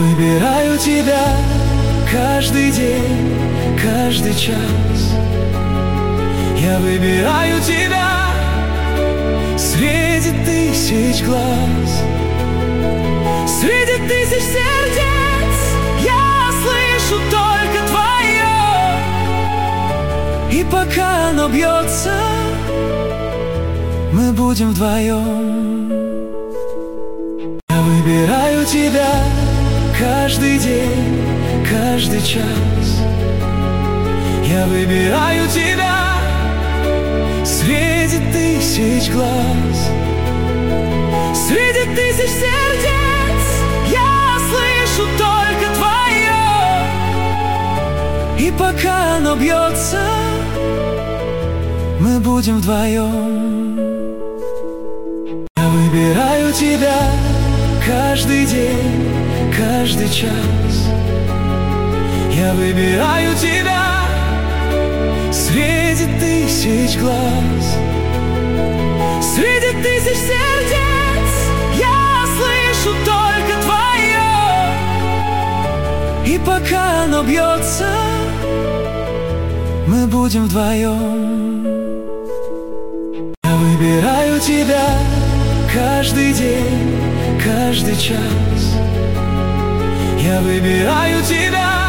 выбираю тебя каждый день, каждый час. Я выбираю тебя среди тысяч глаз, среди тысяч сердец. Я слышу только твое, и пока оно бьется, мы будем вдвоем. Я выбираю тебя каждый день, каждый час. Я выбираю тебя среди тысяч глаз, среди тысяч сердец. Я слышу только твое, и пока оно бьется, мы будем вдвоем. Я выбираю тебя каждый день, каждый час. Я выбираю тебя среди тысяч глаз, среди тысяч сердец. Я слышу только твое, и пока оно бьется, мы будем вдвоем. Я выбираю тебя каждый день, каждый час. Я выбираю тебя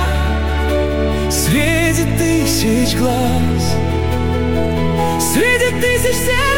среди тысяч глаз, среди тысяч сердец.